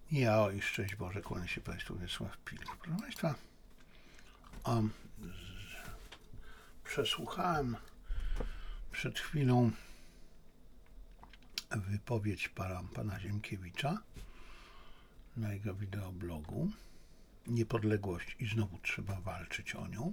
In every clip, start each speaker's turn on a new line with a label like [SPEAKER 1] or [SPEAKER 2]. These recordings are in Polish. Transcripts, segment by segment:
[SPEAKER 1] Ja i szczęść Boże, kłania się Państwu Wiesław Pilik. Proszę Państwa, przesłuchałem przed chwilą wypowiedź pana Ziemkiewicza na jego wideoblogu Niepodległość i znowu trzeba walczyć o nią.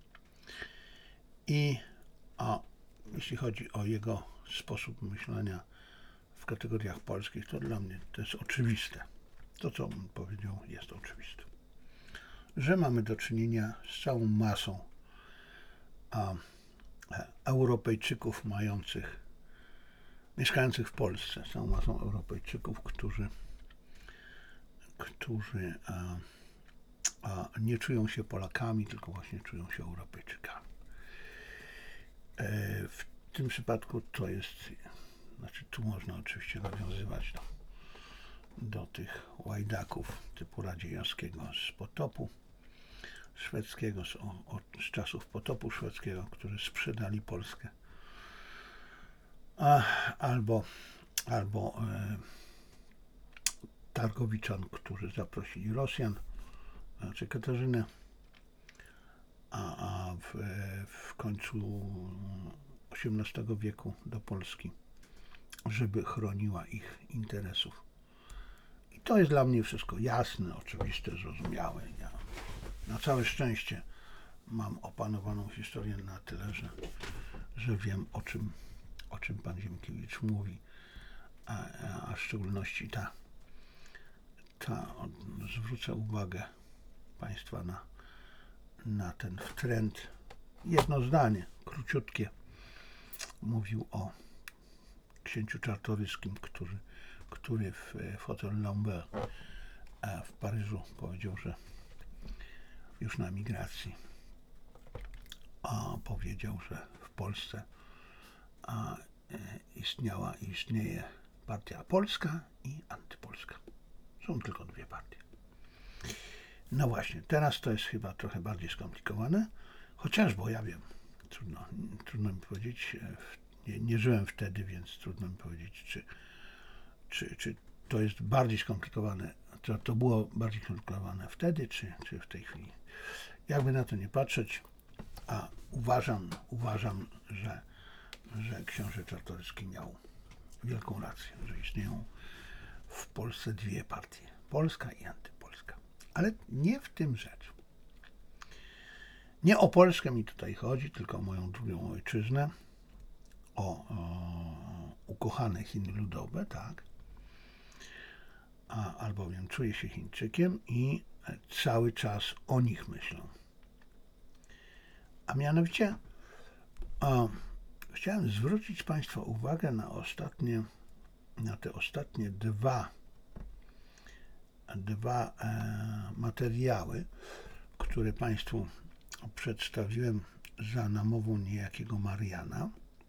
[SPEAKER 1] I jeśli chodzi o jego sposób myślenia w kategoriach polskich, to dla mnie to jest oczywiste. To, co on powiedział, jest oczywiste. Że mamy do czynienia z całą masą Europejczyków mieszkających w Polsce, z całą masą Europejczyków, którzy nie czują się Polakami, tylko właśnie czują się Europejczykami. W tym przypadku to jest, tu można oczywiście nawiązywać do tych łajdaków typu Radziejowskiego z potopu szwedzkiego, z czasów potopu szwedzkiego, którzy sprzedali Polskę, albo Targowiczan, którzy zaprosili Rosjan, czy Katarzynę, a w końcu XVIII wieku do Polski, żeby chroniła ich interesów. I to jest dla mnie wszystko jasne, oczywiste, zrozumiałe. Ja na całe szczęście mam opanowaną historię na tyle, że wiem, o czym pan Ziemkiewicz mówi, a w szczególności zwrócę uwagę Państwa na ten wtręt. Jedno zdanie, króciutkie, mówił o księciu Czartoryskim, który w Hotel Lambert w Paryżu powiedział, że już na emigracji powiedział, że w Polsce istnieje partia polska i antypolska. Są tylko dwie partie. No właśnie, teraz to jest chyba trochę bardziej skomplikowane, chociaż, bo ja wiem, trudno mi powiedzieć, nie żyłem wtedy, więc trudno mi powiedzieć, czy to jest bardziej skomplikowane, to było bardziej skomplikowane wtedy, czy w tej chwili. Jakby na to nie patrzeć, a uważam, że książę Czartoryski miał wielką rację, że istnieją w Polsce dwie partie, polska i antypolska. Ale nie w tym rzecz. Nie o Polskę mi tutaj chodzi, tylko o moją drugą ojczyznę, o ukochane Chiny ludowe, tak? Albowiem czuję się Chińczykiem i cały czas o nich myślę. A mianowicie chciałem zwrócić Państwa uwagę na te ostatnie dwa materiały, które Państwu przedstawiłem za namową niejakiego Mariana,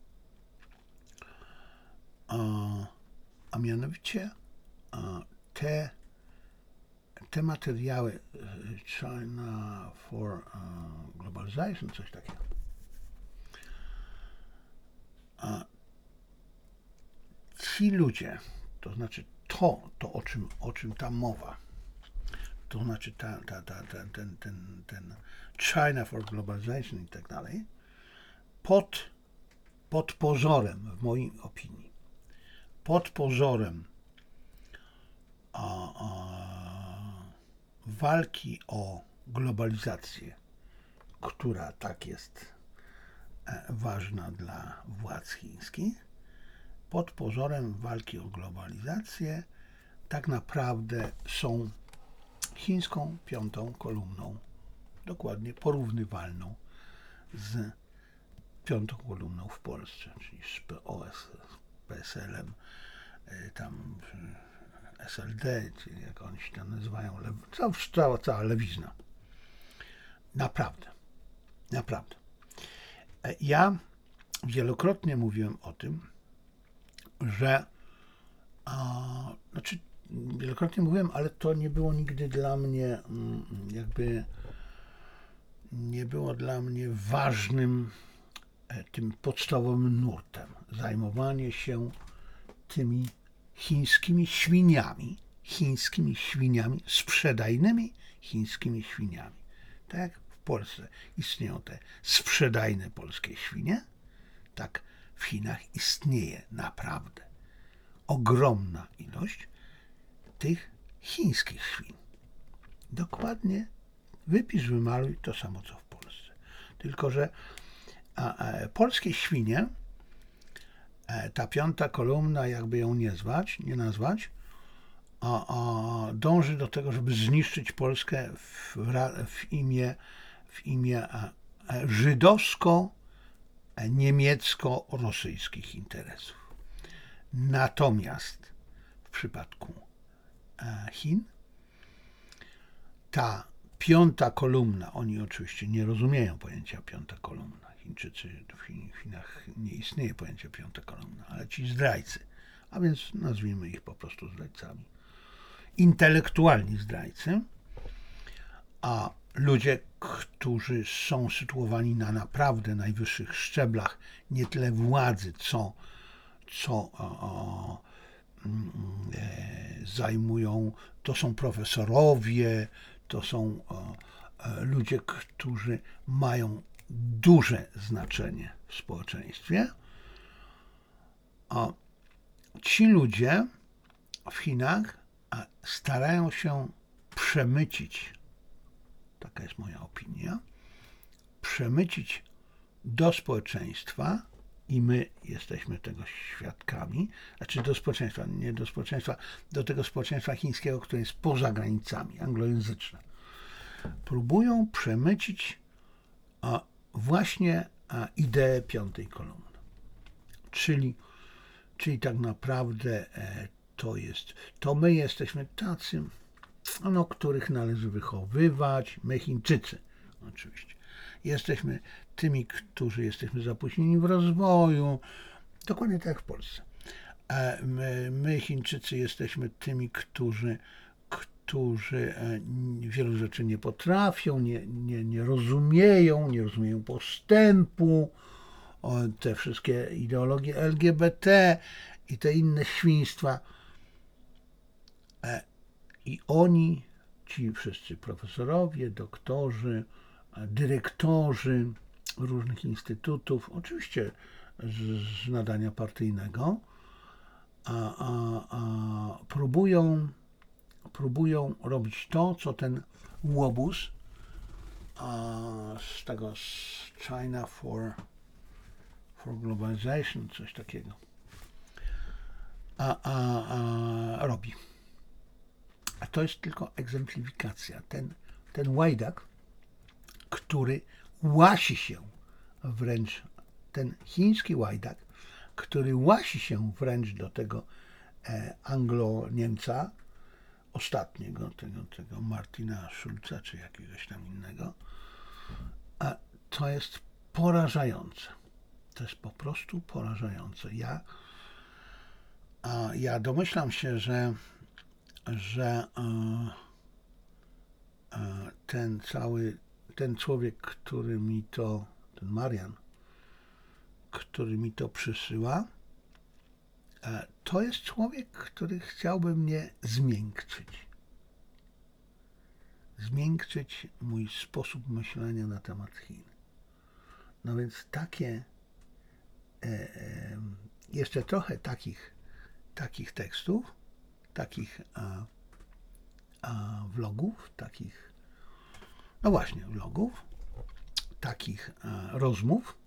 [SPEAKER 1] a mianowicie te materiały China for Globalization, coś takiego. Ci ludzie, to znaczy to o czym ta mowa, to znaczy ten China for Globalization i tak dalej, pod pozorem, w mojej opinii, pod pozorem walki o globalizację, która tak jest ważna dla władz chińskich, pod pozorem walki o globalizację tak naprawdę są chińską piątą kolumną, dokładnie porównywalną z piątą kolumną w Polsce, czyli z PSL-em, tam SLD, czyli jak oni się tam nazywają, cała lewizna. Naprawdę. Ja wielokrotnie mówiłem o tym, że wielokrotnie mówiłem, ale to nie było nigdy dla mnie nie było dla mnie ważnym tym podstawowym nurtem. Zajmowanie się tymi chińskimi świniami, chińskimi świniami, sprzedajnymi chińskimi świniami. Tak jak w Polsce istnieją te sprzedajne polskie świnie, tak w Chinach istnieje naprawdę ogromna ilość tych chińskich świń. Dokładnie wypisz, wymaluj to samo, co w Polsce. Tylko że polskie świnie, ta piąta kolumna, jakby ją nie nazwać, dąży do tego, żeby zniszczyć Polskę w imię żydowsko-niemiecko-rosyjskich interesów. Natomiast w przypadku Chin ta piąta kolumna, oni oczywiście nie rozumieją pojęcia piąta kolumna. Chińczycy, w Chinach nie istnieje pojęcie piąta kolumna, ale ci zdrajcy, a więc nazwijmy ich po prostu zdrajcami. Intelektualni zdrajcy, a ludzie, którzy są sytuowani na naprawdę najwyższych szczeblach, nie tyle władzy, co zajmują, to są profesorowie, to są ludzie, którzy mają duże znaczenie w społeczeństwie. A ci ludzie w Chinach starają się przemycić, taka jest moja opinia, przemycić do społeczeństwa, i my jesteśmy tego świadkami, znaczy do społeczeństwa, nie do społeczeństwa, do tego społeczeństwa chińskiego, które jest poza granicami, anglojęzyczne. Próbują przemycić właśnie ideę piątej kolumny. Czyli tak naprawdę to my jesteśmy tacy, których należy wychowywać, my Chińczycy oczywiście. Jesteśmy tymi, którzy jesteśmy zapóźnieni w rozwoju, dokładnie tak jak w Polsce. My Chińczycy jesteśmy tymi, którzy wielu rzeczy nie potrafią, nie rozumieją postępu, te wszystkie ideologie LGBT i te inne świństwa. I oni, ci wszyscy profesorowie, doktorzy, dyrektorzy różnych instytutów, oczywiście z nadania partyjnego, próbują robić to, co ten łobuz z China for Globalization, coś takiego, robi. A to jest tylko egzemplifikacja. Ten łajdak, który łasi się wręcz, ten chiński łajdak, który łasi się wręcz do tego Anglo-Niemca, ostatniego, tego Martina Schulza, czy jakiegoś tam innego, to jest porażające. To jest po prostu porażające. Ja domyślam się, że ten człowiek, który mi to, ten Marian, który mi to przysyła, to jest człowiek, który chciałby mnie zmiękczyć mój sposób myślenia na temat Chin. No więc jeszcze trochę takich tekstów, takich vlogów, vlogów, takich rozmów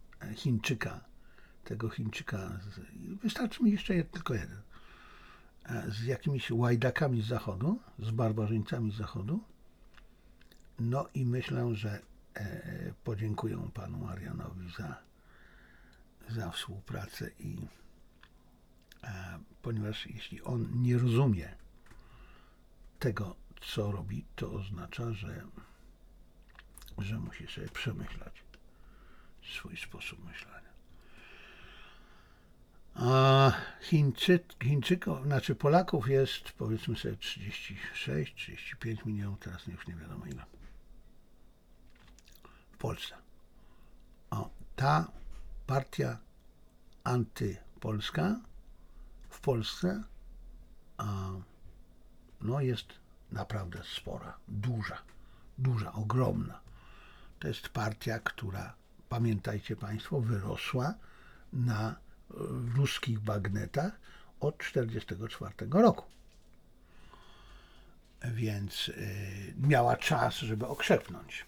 [SPEAKER 1] tego Chińczyka, wystarczy mi jeszcze tylko jeden, z jakimiś łajdakami z Zachodu, z barbarzyńcami z Zachodu. No i myślę, że podziękuję panu Marianowi za współpracę ponieważ jeśli on nie rozumie tego, co robi, to oznacza, że musi sobie przemyśleć swój sposób myślenia. A Chińczyków, znaczy Polaków jest, powiedzmy sobie, 36-35 milionów, teraz już nie wiadomo ile. W Polsce. Ta partia antypolska w Polsce no jest naprawdę spora, duża, ogromna. To jest partia, która, pamiętajcie Państwo, wyrosła na ruskich bagnetach od 1944 roku. Więc miała czas, żeby okrzepnąć.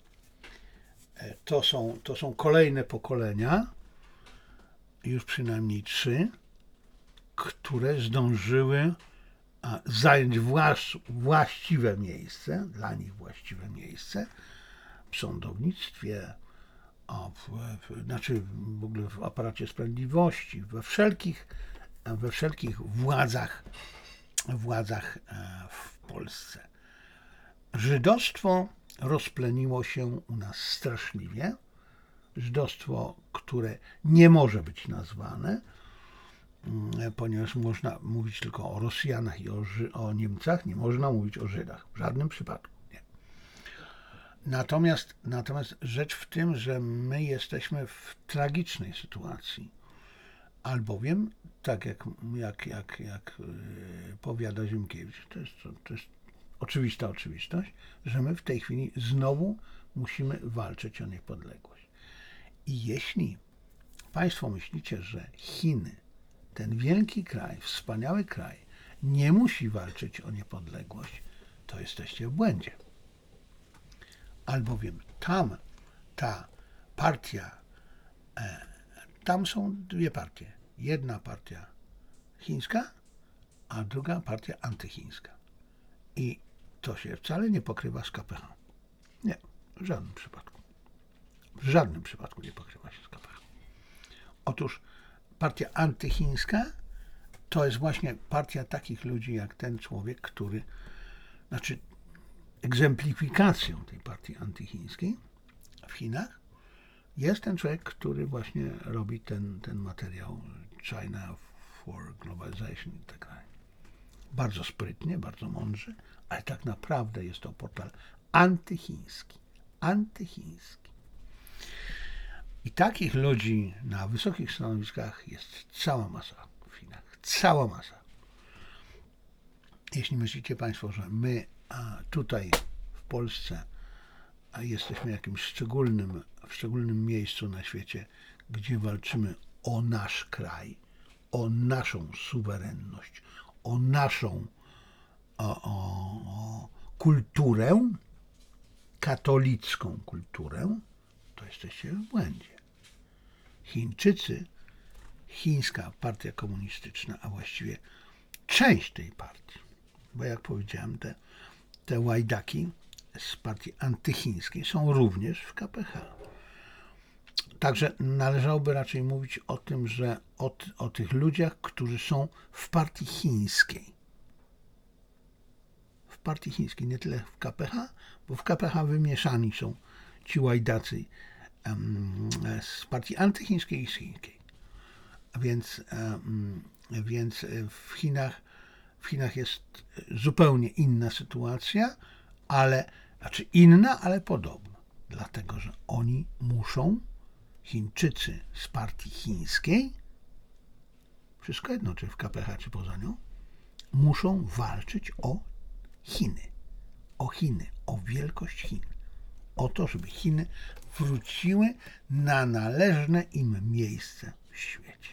[SPEAKER 1] To są kolejne pokolenia, już przynajmniej 3, które zdążyły zająć właściwe miejsce, dla nich właściwe miejsce w sądownictwie, znaczy w ogóle w aparacie sprawiedliwości, we wszelkich władzach w Polsce. Żydostwo rozpleniło się u nas straszliwie. Żydostwo, które nie może być nazwane, ponieważ można mówić tylko o Rosjanach i o Niemcach, nie można mówić o Żydach. W żadnym przypadku nie. Natomiast rzecz w tym, że my jesteśmy w tragicznej sytuacji, albowiem, tak jak powiada Ziemkiewicz, to jest oczywista oczywistość, że my w tej chwili znowu musimy walczyć o niepodległość. I jeśli Państwo myślicie, że Chiny, ten wielki kraj, wspaniały kraj, nie musi walczyć o niepodległość, to jesteście w błędzie. Albowiem tam ta partia, tam są dwie partie. Jedna partia chińska, a druga partia antychińska. I to się wcale nie pokrywa z KPH. Nie, w żadnym przypadku. W żadnym przypadku nie pokrywa się z KPH. Otóż partia antychińska to jest właśnie partia takich ludzi jak ten człowiek, który, znaczy egzemplifikacją tej partii antychińskiej w Chinach jest ten człowiek, który właśnie robi ten materiał China for Globalization i tak dalej. Bardzo sprytnie, bardzo mądrze, ale tak naprawdę jest to portal antychiński. I takich ludzi na wysokich stanowiskach jest cała masa w Chinach. Cała masa. Jeśli myślicie Państwo, że my tutaj w Polsce jesteśmy jakimś w szczególnym miejscu na świecie, gdzie walczymy o nasz kraj, o naszą suwerenność, o naszą kulturę, katolicką kulturę, to jesteście w błędzie. Chińczycy, chińska partia komunistyczna, a właściwie część tej partii, bo jak powiedziałem, te łajdaki z partii antychińskiej są również w KPH. Także należałoby raczej mówić o tym, że o tych ludziach, którzy są w partii chińskiej. W partii chińskiej, nie tyle w KPH, bo w KPH wymieszani są ci łajdacy z partii antychińskiej i z chińskiej. Więc w Chinach jest zupełnie inna sytuacja, znaczy inna, ale podobna. Dlatego, że oni muszą, Chińczycy z partii chińskiej, wszystko jedno, czy w KPH, czy poza nią, muszą walczyć o Chiny, o wielkość Chin, o to, żeby Chiny wróciły na należne im miejsce w świecie.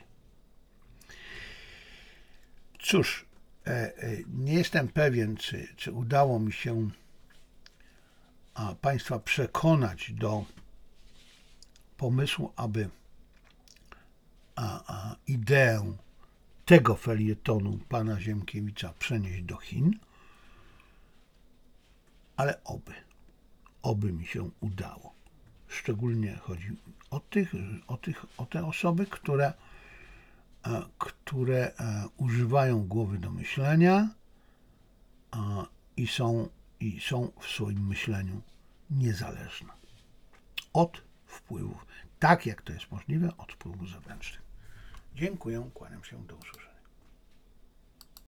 [SPEAKER 1] Cóż, nie jestem pewien, czy udało mi się Państwa przekonać do pomysłu, aby ideę tego felietonu pana Ziemkiewicza przenieść do Chin, ale oby mi się udało. Szczególnie chodzi o te osoby, które używają głowy do myślenia i są w swoim myśleniu niezależne od wpływów, tak jak to jest możliwe, od wpływów zewnętrznych. Dziękuję, kłaniam się, do usłyszenia.